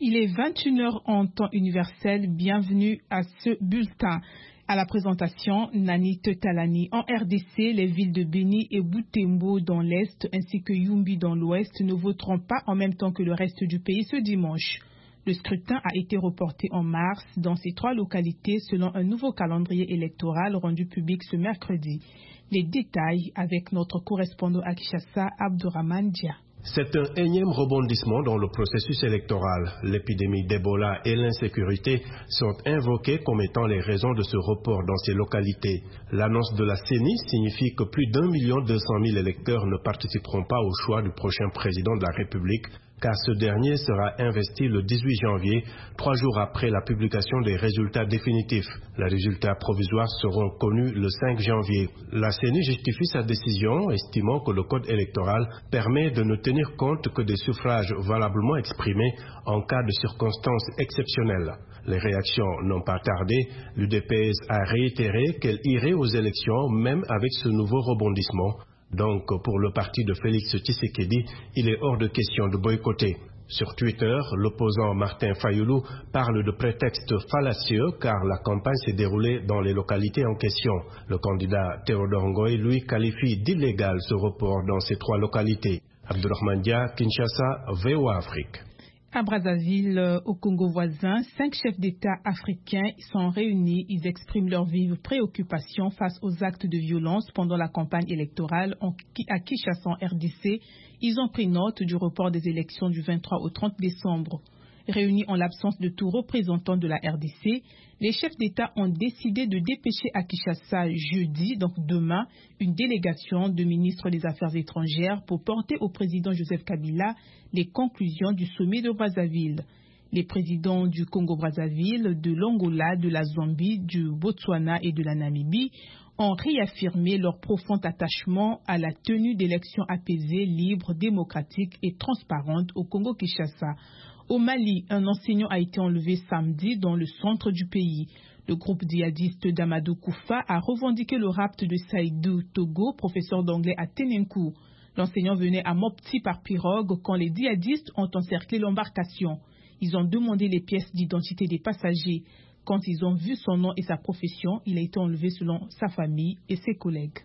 Il est 21h en temps universel. Bienvenue à ce bulletin. À la présentation, Nani Tetalani. En RDC, les villes de Beni et Butembo dans l'Est ainsi que Yumbi dans l'Ouest ne voteront pas en même temps que le reste du pays ce dimanche. Le scrutin a été reporté en mars dans ces trois localités selon un nouveau calendrier électoral rendu public ce mercredi. Les détails avec notre correspondant à Kinshasa, Abdourahmane Dia. C'est un énième rebondissement dans le processus électoral. L'épidémie d'Ebola et l'insécurité sont invoquées comme étant les raisons de ce report dans ces localités. L'annonce de la CENI signifie que plus d'1 200 000 électeurs ne participeront pas au choix du prochain président de la République, car ce dernier sera investi le 18 janvier, 3 jours après la publication des résultats définitifs. Les résultats provisoires seront connus le 5 janvier. La CENI justifie sa décision, estimant que le code électoral permet de ne tenir compte que des suffrages valablement exprimés en cas de circonstances exceptionnelles. Les réactions n'ont pas tardé. L'UDPS a réitéré qu'elle irait aux élections même avec ce nouveau rebondissement. Donc, pour le parti de Félix Tshisekedi, il est hors de question de boycotter. Sur Twitter, l'opposant Martin Fayoulou parle de prétexte fallacieux car la campagne s'est déroulée dans les localités en question. Le candidat Théodore Ngoy, lui, qualifie d'illégal ce report dans ces trois localités. Abdourahmane Dia, Kinshasa, VOA Afrique. À Brazzaville, au Congo voisin, 5 chefs d'État africains sont réunis. Ils expriment leur vive préoccupation face aux actes de violence pendant la campagne électorale à Kinshasa, en RDC. Ils ont pris note du report des élections du 23 au 30 décembre. Réunis en l'absence de tout représentant de la RDC, les chefs d'État ont décidé de dépêcher à Kinshasa jeudi, donc demain, une délégation de ministres des Affaires étrangères pour porter au président Joseph Kabila les conclusions du sommet de Brazzaville. Les présidents du Congo-Brazzaville, de l'Angola, de la Zambie, du Botswana et de la Namibie ont réaffirmé leur profond attachement à la tenue d'élections apaisées, libres, démocratiques et transparentes au Congo-Kinshasa. Au Mali, un enseignant a été enlevé samedi dans le centre du pays. Le groupe djihadiste d'Amadou Koufa a revendiqué le rapt de Saïdou Togo, professeur d'anglais à Tenenkou. L'enseignant venait à Mopti par pirogue quand les djihadistes ont encerclé l'embarcation. Ils ont demandé les pièces d'identité des passagers. Quand ils ont vu son nom et sa profession, il a été enlevé selon sa famille et ses collègues.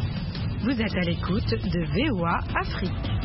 Vous êtes à l'écoute de VOA Afrique.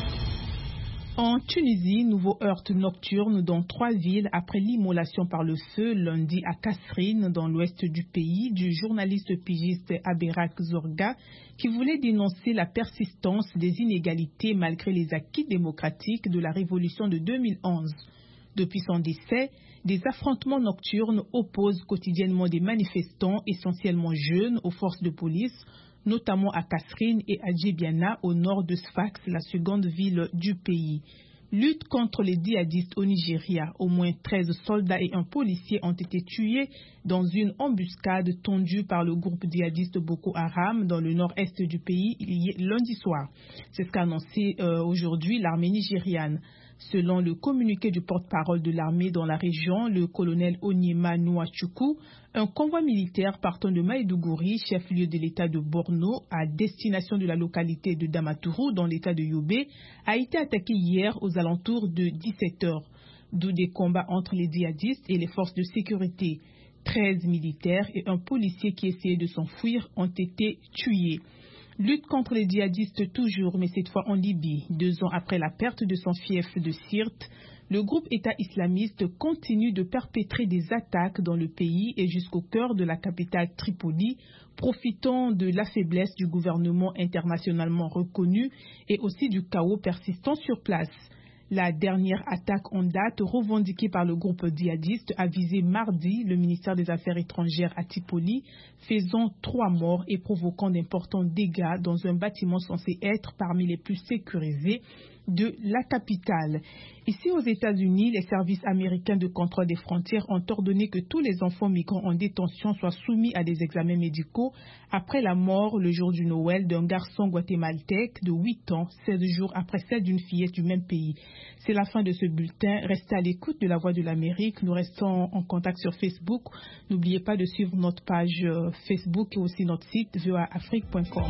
En Tunisie, nouveau heurt nocturne dans 3 villes après l'immolation par le feu lundi à Kasserine, dans l'ouest du pays, du journaliste pigiste Aberak Zorga, qui voulait dénoncer la persistance des inégalités malgré les acquis démocratiques de la révolution de 2011. Depuis son décès, des affrontements nocturnes opposent quotidiennement des manifestants, essentiellement jeunes, aux forces de police, notamment à Kasserine et à Djebiana, au nord de Sfax, la seconde ville du pays. Lutte contre les djihadistes au Nigeria. Au moins 13 soldats et un policier ont été tués dans une embuscade tendue par le groupe djihadiste Boko Haram dans le nord-est du pays lundi soir. C'est ce qu'a annoncé aujourd'hui l'armée nigériane. Selon le communiqué du porte-parole de l'armée dans la région, le colonel Onyema Nouachoukou, un convoi militaire partant de Maïdougouri, chef-lieu de l'état de Borno, à destination de la localité de Damaturu, dans l'état de Yobe, a été attaqué hier aux alentours de 17h, d'où des combats entre les djihadistes et les forces de sécurité. 13 militaires et un policier qui essayait de s'enfuir ont été tués. Lutte contre les djihadistes toujours, mais cette fois en Libye. 2 ans après la perte de son fief de Sirte, le groupe État islamiste continue de perpétrer des attaques dans le pays et jusqu'au cœur de la capitale Tripoli, profitant de la faiblesse du gouvernement internationalement reconnu et aussi du chaos persistant sur place. La dernière attaque en date revendiquée par le groupe djihadiste a visé mardi le ministère des Affaires étrangères à Tripoli, faisant 3 morts et provoquant d'importants dégâts dans un bâtiment censé être parmi les plus sécurisés de la capitale. Ici aux États-Unis, les services américains de contrôle des frontières ont ordonné que tous les enfants migrants en détention soient soumis à des examens médicaux après la mort le jour du Noël d'un garçon guatémaltèque de 8 ans, 16 jours après celle d'une fillette du même pays. C'est la fin de ce bulletin. Restez à l'écoute de la Voix de l'Amérique. Nous restons en contact sur Facebook. N'oubliez pas de suivre notre page Facebook et aussi notre site voaafrique.com.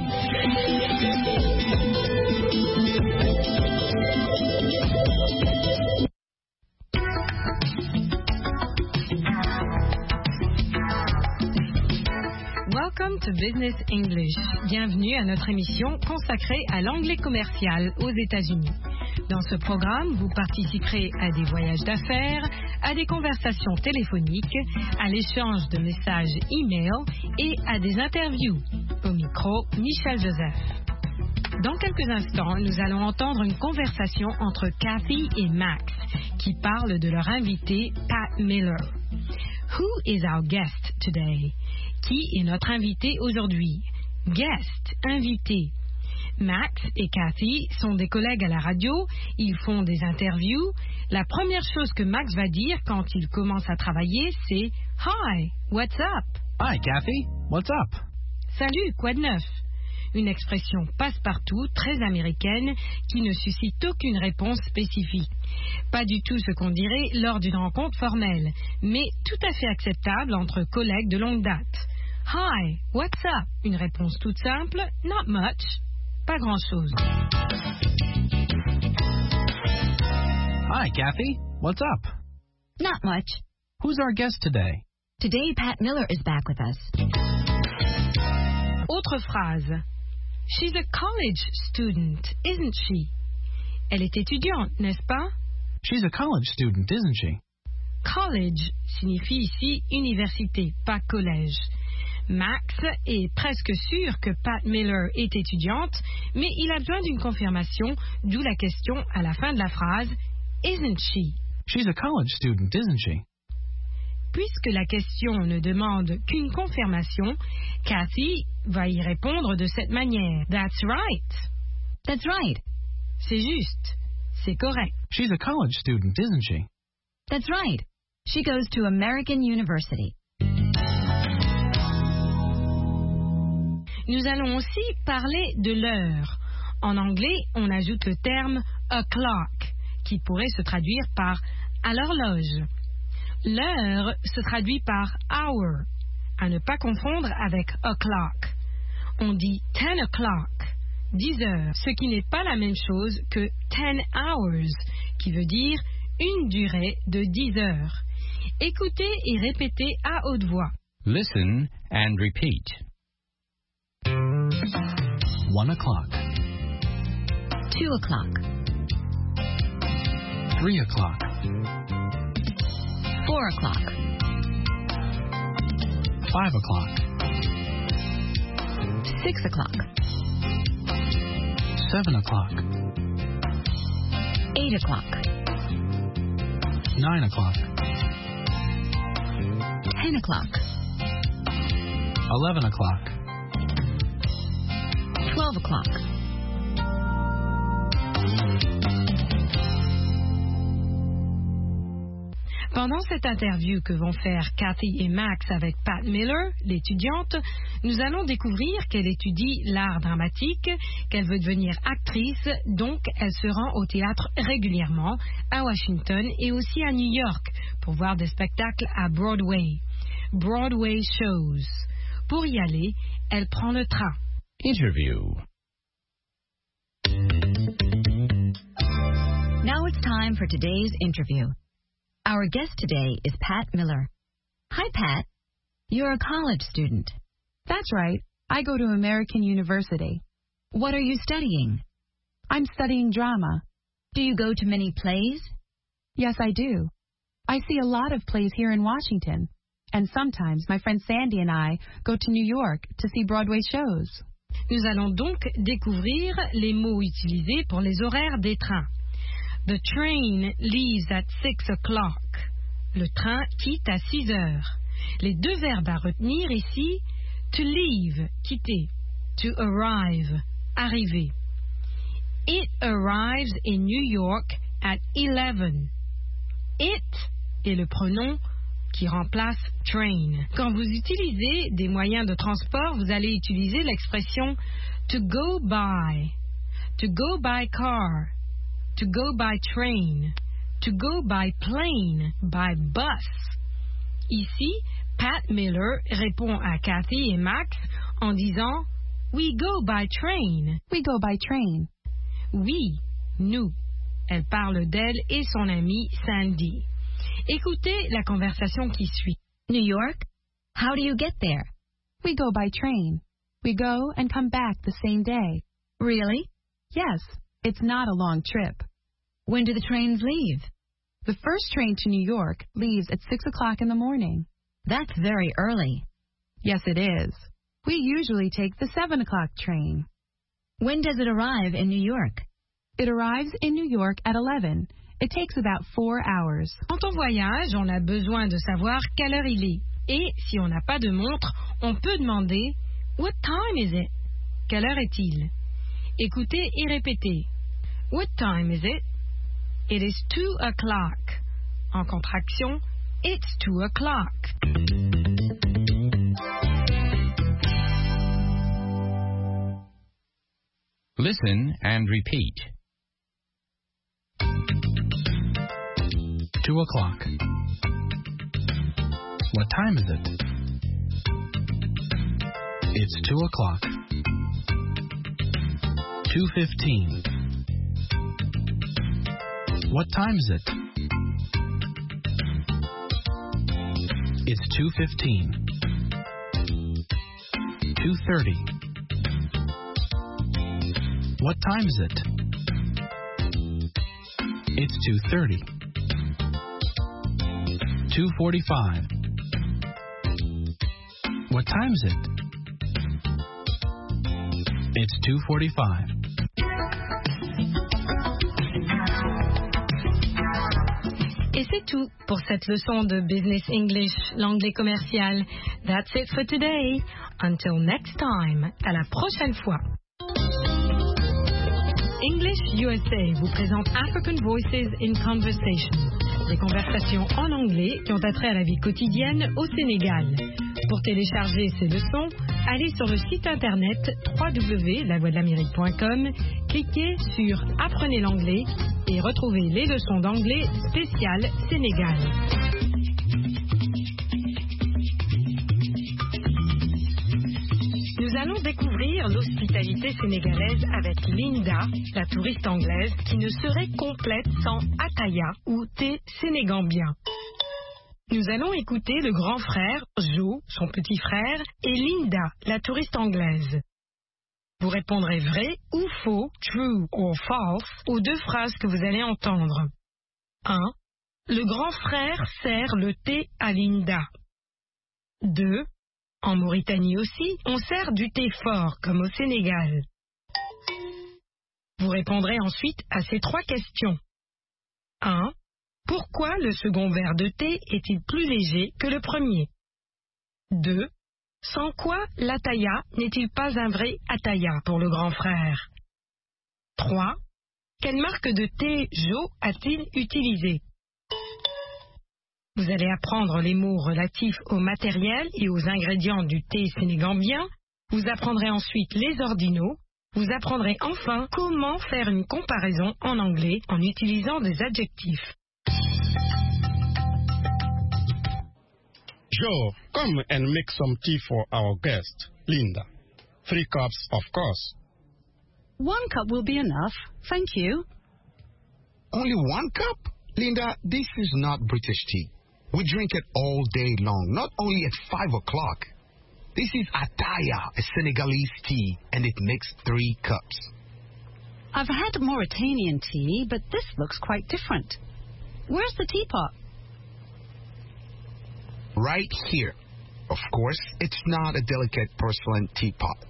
Welcome to Business English. Bienvenue à notre émission consacrée à l'anglais commercial aux États-Unis. Dans ce programme, vous participerez à des voyages d'affaires, à des conversations téléphoniques, à l'échange de messages e-mail et à des interviews. Au micro, Michel Joseph. Dans quelques instants, nous allons entendre une conversation entre Kathy et Max qui parlent de leur invité Pat Miller. Who is our guest today? Qui est notre invité aujourd'hui? Guest, invité. Max et Kathy sont des collègues à la radio, ils font des interviews. La première chose que Max va dire quand il commence à travailler, c'est « Hi, what's up? » Hi, Kathy. What's up? Salut, quoi de neuf? Une expression passe-partout, très américaine, qui ne suscite aucune réponse spécifique. Pas du tout ce qu'on dirait lors d'une rencontre formelle, mais tout à fait acceptable entre collègues de longue date. Hi, what's up? Une réponse toute simple, not much, pas grand-chose. Hi, Kathy. What's up? Not much. Who's our guest today? Today, Pat Miller is back with us. Autre phrase. She's a college student, isn't she? Elle est étudiante, n'est-ce pas? She's a college student, isn't she? College signifie ici université, pas collège. Max est presque sûr que Pat Miller est étudiante, mais il a besoin d'une confirmation, d'où la question à la fin de la phrase « Isn't she ?» She's a college student, isn't she? Puisque la question ne demande qu'une confirmation, Kathy va y répondre de cette manière. « That's right. » That's right. C'est juste. C'est correct. She's a college student, isn't she? That's right. She goes to American University. Nous allons aussi parler de l'heure. En anglais, on ajoute le terme « o'clock » qui pourrait se traduire par « à l'horloge ». L'heure se traduit par « hour », à ne pas confondre avec « o'clock ». On dit « 10 o'clock », 10 heures, ce qui n'est pas la même chose que « 10 hours », qui veut dire une durée de 10 heures. Écoutez et répétez à haute voix. Listen and repeat. 1 o'clock. 2 o'clock. 3 o'clock. 4 o'clock. 5 o'clock. 6 o'clock. 7 o'clock. 8 o'clock. 9 o'clock. 10 o'clock. 11 o'clock. 12 o'clock. Pendant cette interview que vont faire Kathy et Max avec Pat Miller, l'étudiante, nous allons découvrir qu'elle étudie l'art dramatique, qu'elle veut devenir actrice, donc elle se rend au théâtre régulièrement, à Washington et aussi à New York, pour voir des spectacles à Broadway. Broadway shows. Pour y aller, elle prend le train. Interview. Now it's time for today's interview. Our guest today is Pat Miller. Hi, Pat. You're a college student. That's right. I go to American University. What are you studying? I'm studying drama. Do you go to many plays? Yes, I do. I see a lot of plays here in Washington. And sometimes my friend Sandy and I go to New York to see Broadway shows. Nous allons donc découvrir les mots utilisés pour les horaires des trains. The train leaves at 6 o'clock. Le train quitte à 6 heures. Les deux verbes à retenir ici, to leave, quitter, to arrive, arriver. It arrives in New York at 11. It est le pronom qui remplace train. Quand vous utilisez des moyens de transport, vous allez utiliser l'expression to go by car, to go by train, to go by plane, by bus. Ici, Pat Miller répond à Kathy et Max en disant We go by train. We go by train. Oui, nous. Elle parle d'elle et son amie Sandy. Écoutez la conversation qui suit. New York? How do you get there? We go by train. We go and come back the same day. Really? Yes, it's not a long trip. When do the trains leave? The first train to New York leaves at 6 o'clock in the morning. That's very early. Yes, it is. We usually take the 7 o'clock train. When does it arrive in New York? It arrives in New York at 11. It takes about 4 hours. Quand on voyage, on a besoin de savoir quelle heure il est. Et si on n'a pas de montre, on peut demander « What time is it ?» Quelle heure est-il? Écoutez et répétez. What time is it? It is 2 o'clock. En contraction, it's 2 o'clock. Listen and repeat. 2 o'clock. What time is it? It's 2 o'clock. 2:15. What time is it? It's 2:15. 2:30. What time is it? It's 2:30. 2:45. What time is it? It's 2:45. Et c'est tout pour cette leçon de Business English, l'anglais commercial. That's it for today. Until next time. À la prochaine fois. English USA vous présente African Voices in Conversation. Des conversations en anglais qui ont attrait à la vie quotidienne au Sénégal. Pour télécharger ces leçons, allez sur le site internet www.lavoixdelamérique.com, cliquez sur Apprenez l'anglais et retrouvez les leçons d'anglais spéciales Sénégal. Nous allons découvrir l'hospitalité sénégalaise avec Linda, la touriste anglaise, qui ne serait complète sans ataya ou thé sénégambien. Nous allons écouter le grand frère, Joe, son petit frère, et Linda, la touriste anglaise. Vous répondrez vrai ou faux, true or false, aux deux phrases que vous allez entendre. 1. Le grand frère sert le thé à Linda. 2. En Mauritanie aussi, on sert du thé fort, comme au Sénégal. Vous répondrez ensuite à ces trois questions. 1. Pourquoi le second verre de thé est-il plus léger que le premier? 2. Sans quoi l'ataya n'est-il pas un vrai ataya pour le grand frère? 3. Quelle marque de thé Joe a-t-il utilisé? Vous allez apprendre les mots relatifs au matériel et aux ingrédients du thé sénégambien. Vous apprendrez ensuite les ordinaux. Vous apprendrez enfin comment faire une comparaison en anglais en utilisant des adjectifs. Joe, come and make some tea for our guest, Linda. 3 cups, of course. 1 cup will be enough. Thank you. Only 1 cup? Linda, this is not British tea. We drink it all day long, not only at 5 o'clock. This is ataya, a Senegalese tea, and it makes 3 cups. I've had Mauritanian tea, but this looks quite different. Where's the teapot? Right here. Of course, it's not a delicate porcelain teapot.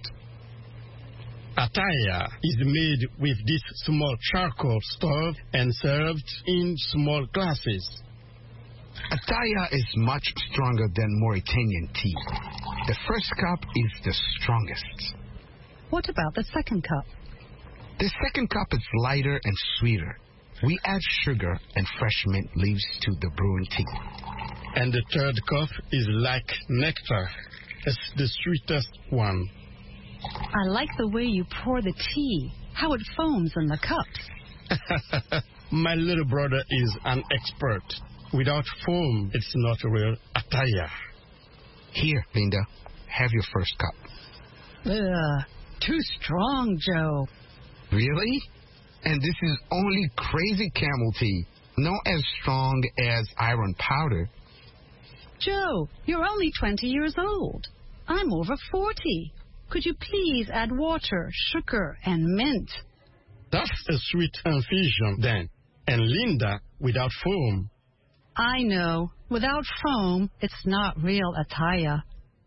Ataya is made with this small charcoal stove and served in small glasses. Ataya is much stronger than Mauritanian tea. The first cup is the strongest. What about the second cup? The second cup is lighter and sweeter. We add sugar and fresh mint leaves to the brewing tea. And the third cup is like nectar. It's the sweetest one. I like the way you pour the tea, how it foams in the cups. My little brother is an expert. Without foam, it's not real ataya. Here, Linda, have your first cup. Ugh, too strong, Joe. Really? And this is only crazy camel tea. not as strong as iron powder. Joe, you're only 20 years old. I'm over 40. Could you please add water, sugar, and mint? That's a sweet infusion, then. And Linda, without foam. I know. Without foam, it's not real Ataya.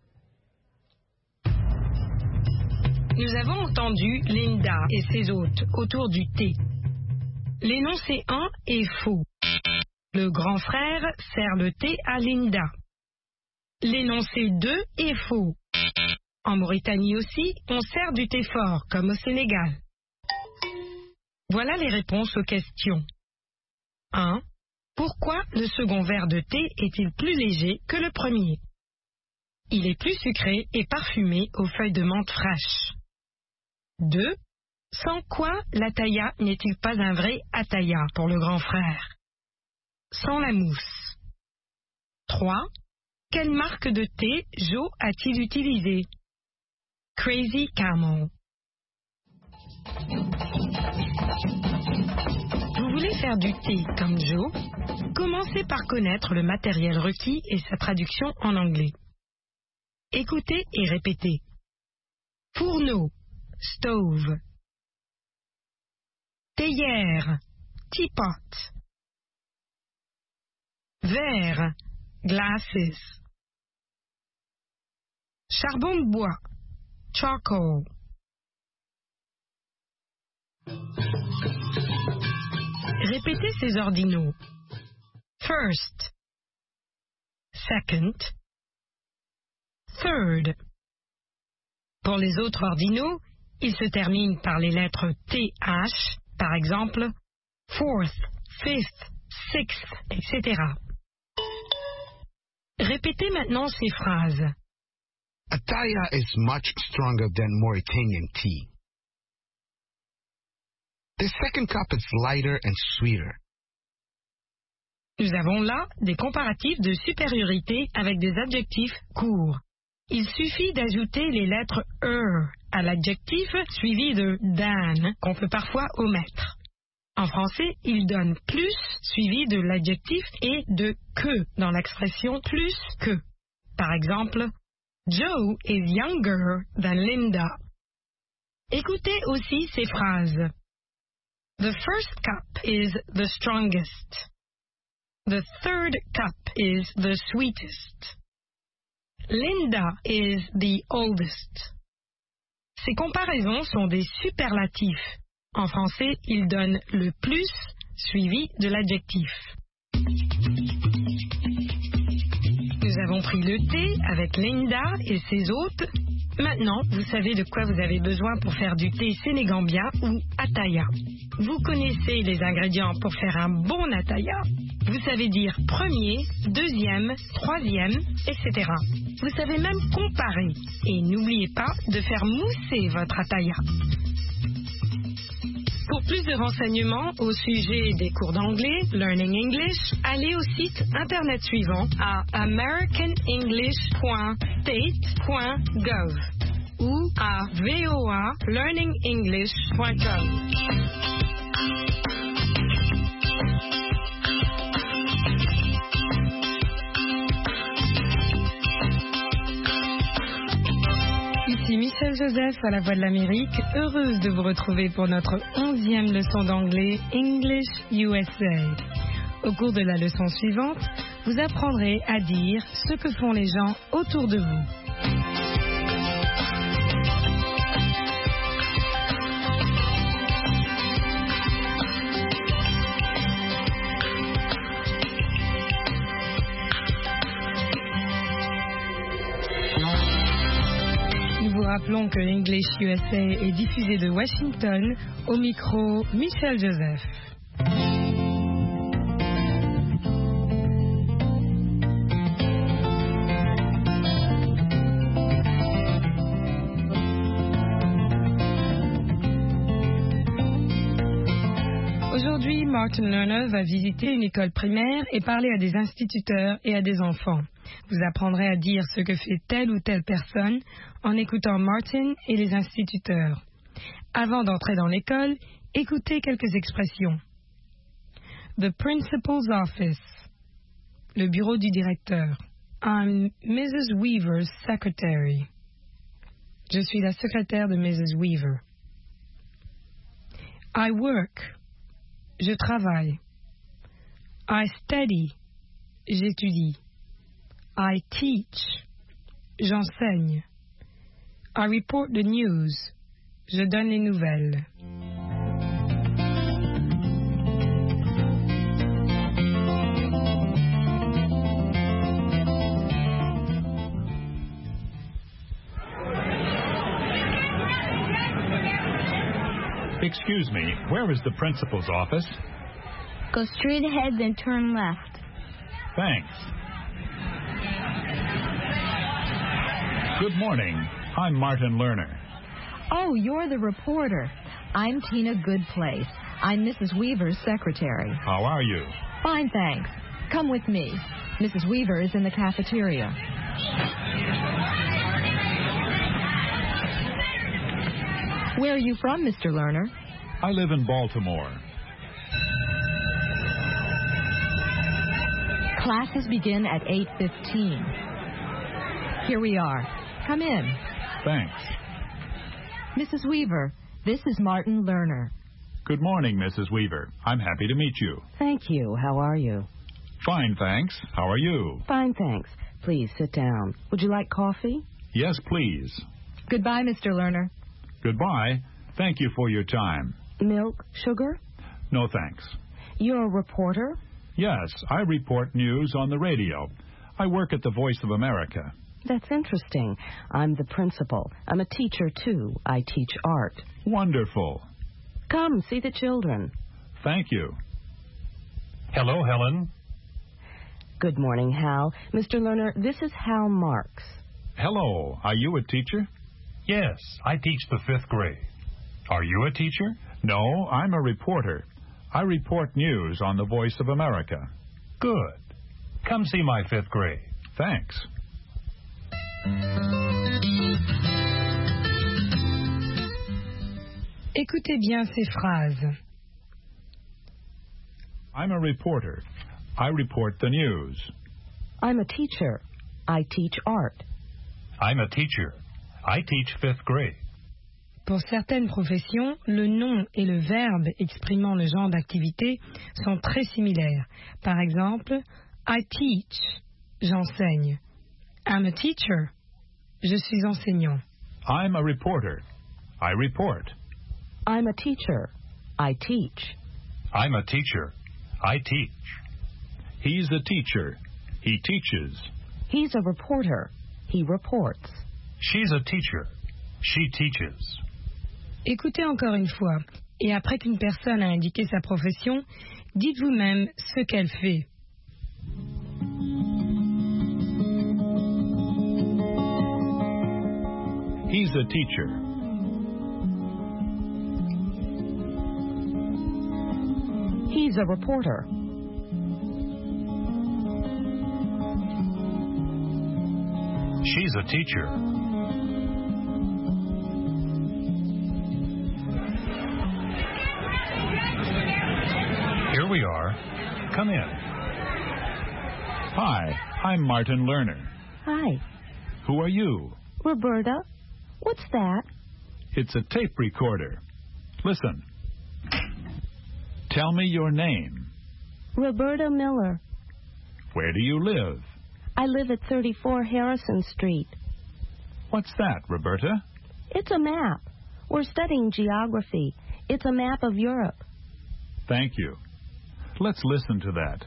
Nous avons entendu Linda et ses hôtes autour du thé. L'énoncé 1 est faux. Le grand frère sert le thé à Linda. L'énoncé 2 est faux. En Mauritanie aussi, on sert du thé fort, comme au Sénégal. Voilà les réponses aux questions. 1. Pourquoi le second verre de thé est-il plus léger que le premier? Il est plus sucré et parfumé aux feuilles de menthe fraîches. 2. Sans quoi l'ataya n'est-il pas un vrai ataya pour le grand frère? Sans la mousse. 3. Quelle marque de thé Joe a-t-il utilisé? Crazy Camel. Vous voulez faire du thé comme Joe? Commencez par connaître le matériel requis et sa traduction en anglais. Écoutez et répétez. Fourneau, stove. Théière, teapot. Verre, glasses. Charbon de bois, charcoal. Répétez ces ordinaux. First, second, third. Pour les autres ordinaux, ils se terminent par les lettres TH, par exemple, fourth, fifth, sixth, etc. Répétez maintenant ces phrases. Ataya is much stronger than Mauritanian tea. The second cup is lighter and sweeter. Nous avons là des comparatifs de supériorité avec des adjectifs courts. Il suffit d'ajouter les lettres à l'adjectif suivi de dan, qu'on peut parfois omettre. En français, il donne plus suivi de l'adjectif et de que dans l'expression plus que. Par exemple, Joe is younger than Linda. Écoutez aussi ces phrases. The first cup is the strongest. The third cup is the sweetest. Linda is the oldest. Ces comparaisons sont des superlatifs. En français, ils donnent le plus suivi de l'adjectif. Nous avons pris le thé avec Linda et ses hôtes. Maintenant, vous savez de quoi vous avez besoin pour faire du thé sénégambien ou ataya. Vous connaissez les ingrédients pour faire un bon ataya. Vous savez dire premier, deuxième, troisième, etc. Vous savez même comparer. Et n'oubliez pas de faire mousser votre ataya. Pour plus de renseignements au sujet des cours d'anglais, Learning English, allez au site internet suivant à americanenglish.state.gov ou à voalearningenglish.com. Ici Michel Joseph à la Voix de l'Amérique, heureuse de vous retrouver pour notre 11e leçon d'anglais English USA. Au cours de la leçon suivante, vous apprendrez à dire ce que font les gens autour de vous. Rappelons que English USA est diffusé de Washington, au micro Michel Joseph. Aujourd'hui, Martin Lerner va visiter une école primaire et parler à des instituteurs et à des enfants. Vous apprendrez à dire ce que fait telle ou telle personne en écoutant Martin et les instituteurs. Avant d'entrer dans l'école, écoutez quelques expressions. The principal's office. Le bureau du directeur. I'm Mrs. Weaver's secretary. Je suis la secrétaire de Mrs. Weaver. I work. Je travaille. I study. J'étudie. I teach. J'enseigne. I report the news. Je donne les nouvelles. Excuse me, where is the principal's office? Go straight ahead, then turn left. Thanks. Good morning. I'm Martin Lerner. Oh, you're the reporter. I'm Tina Goodplace. I'm Mrs. Weaver's secretary. How are you? Fine, thanks. Come with me. Mrs. Weaver is in the cafeteria. Where are you from, Mr. Lerner? I live in Baltimore. Classes begin at 8:15. Here we are. Come in. Thanks. Mrs. Weaver, this is Martin Lerner. Good morning, Mrs. Weaver. I'm happy to meet you. Thank you. How are you? Fine, thanks. How are you? Fine, thanks. Please sit down. Would you like coffee? Yes, please. Goodbye, Mr. Lerner. Goodbye. Thank you for your time. Milk, sugar? No, thanks. You're a reporter? Yes, I report news on the radio. I work at the Voice of America. That's interesting. I'm the principal. I'm a teacher, too. I teach art. Wonderful. Come, see the children. Thank you. Hello, Helen. Good morning, Hal. Mr. Lerner, this is Hal Marks. Hello. Are you a teacher? Yes, I teach the 5th grade. Are you a teacher? No, I'm a reporter. I report news on the Voice of America. Good. Come see my 5th grade. Thanks. Écoutez bien ces phrases. I'm a reporter. I report the news. I'm a teacher. I teach art. I'm a teacher. I teach 5th grade. Pour certaines professions, le nom et le verbe exprimant le genre d'activité sont très similaires. Par exemple, I teach, j'enseigne. I'm a teacher, je suis enseignant. I'm a reporter. I report. I'm a teacher. I teach. I'm a teacher. I teach. He's a teacher. He teaches. He's a reporter. He reports. She's a teacher. She teaches. Écoutez encore une fois, et après qu'une personne a indiqué sa profession, dites vous-même ce qu'elle fait. He's a teacher. He's a reporter. She's a teacher. Here we are. Come in. Hi, I'm Martin Lerner. Hi. Who are you? Roberta. What's that? It's a tape recorder. Listen. Tell me your name. Roberta Miller. Where do you live? I live at 34 Harrison Street. What's that, Roberta? It's a map. We're studying geography. It's a map of Europe. Thank you. Let's listen to that.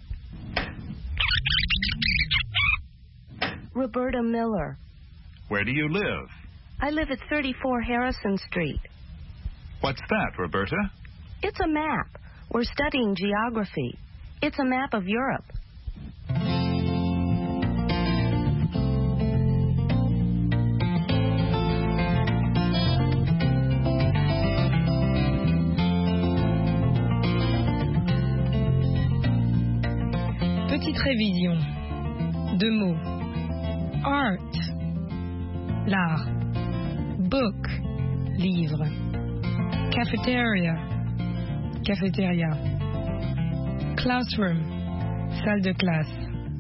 Roberta Miller. Where do you live? I live at 34 Harrison Street. What's that, Roberta? It's a map. We're studying geography. It's a map of Europe. Petite révision. 2 mots. Art, l'art. Book, livre. Cafeteria, cafétéria. Classroom, salle de classe.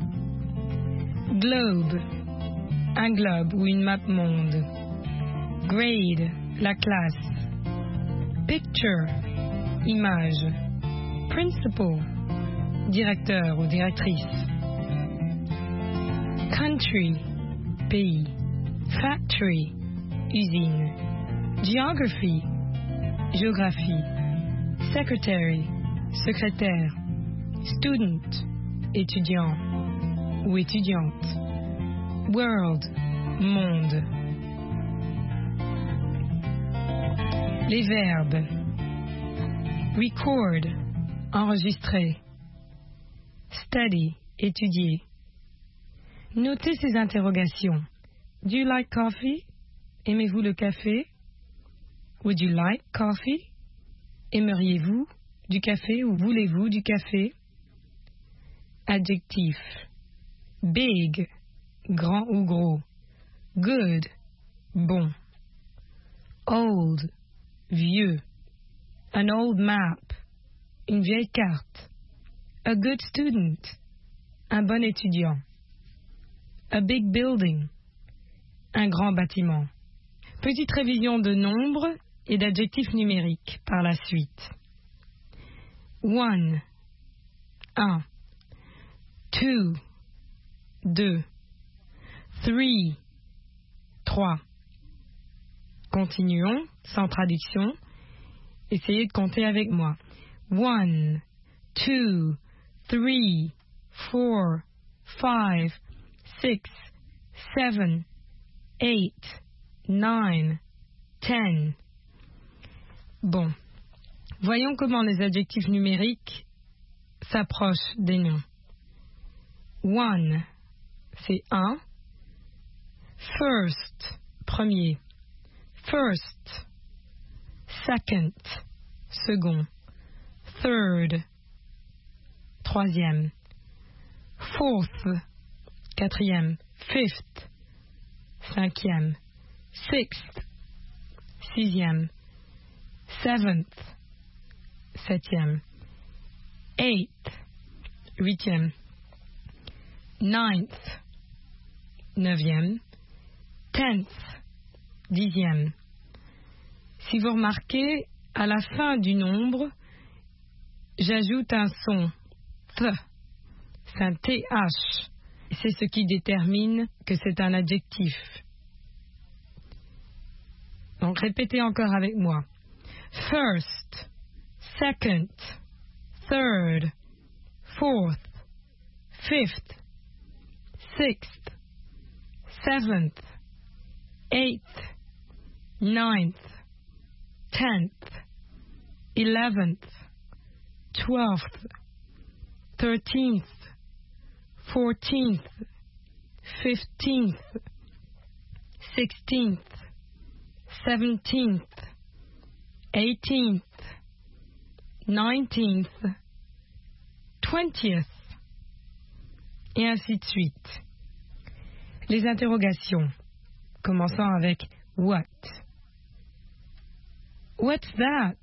Globe, un globe ou une map monde. Grade, la classe. Picture, image. Principal, directeur ou directrice. Country, pays. Factory, usine. Geography, géographie. Secretary, secrétaire. Student, étudiant ou étudiante. World, monde. Les verbes. Record, enregistrer. Study, étudier. Notez ces interrogations. Do you like coffee? Aimez-vous le café? Would you like coffee? Aimeriez-vous du café ou voulez-vous du café? Adjectif. Big, grand ou gros. Good, bon. Old, vieux. An old map, une vieille carte. A good student, un bon étudiant. A big building, un grand bâtiment. Petite révision de nombres et d'adjectifs numériques par la suite. 1. 1. 2. 2. 3. 3. Continuons, sans traduction. Essayez de compter avec moi. 1, 2, 3, 4, 5, 6, 7, 8, 9, 10. Bon, voyons comment les adjectifs numériques s'approchent des noms. 1, c'est 1. First, premier. First. Second, second. Third, troisième. Fourth, quatrième. Fifth, cinquième. Sixth, sixième. Seventh, septième. Eighth, huitième. Ninth, neuvième. Tenth, dixième. Si vous remarquez, à la fin du nombre, j'ajoute un son th. C'est un TH. C'est ce qui détermine que c'est un adjectif. Donc répétez encore avec moi. First, second, third, fourth, fifth, sixth, seventh, eighth, ninth, 10th, 11th, 12th, 13th, 14th, 15th, 16th, 17th, 18th, 19th, 20th, et ainsi de suite. Les interrogations, commençant avec what. What's that?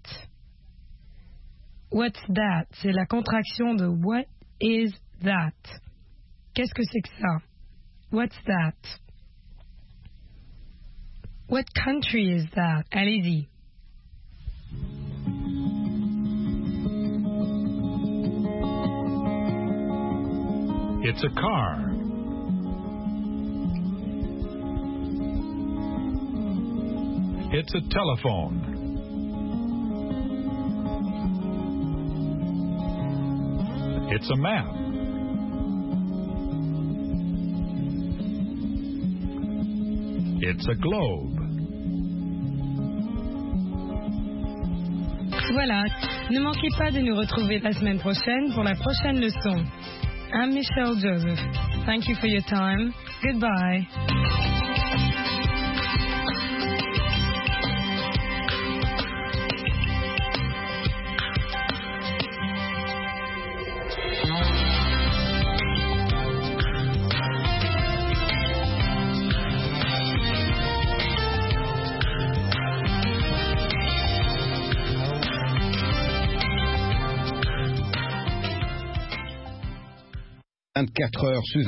What's that? C'est la contraction de what is that? Qu'est-ce que c'est que ça? What's that? What country is that? Allez-y. It's a car. It's a telephone. It's a map. It's a globe. Voilà, ne manquez pas de nous retrouver la semaine prochaine pour la prochaine leçon. I'm Michelle Joseph. Thank you for your time. Goodbye. 24 heures sur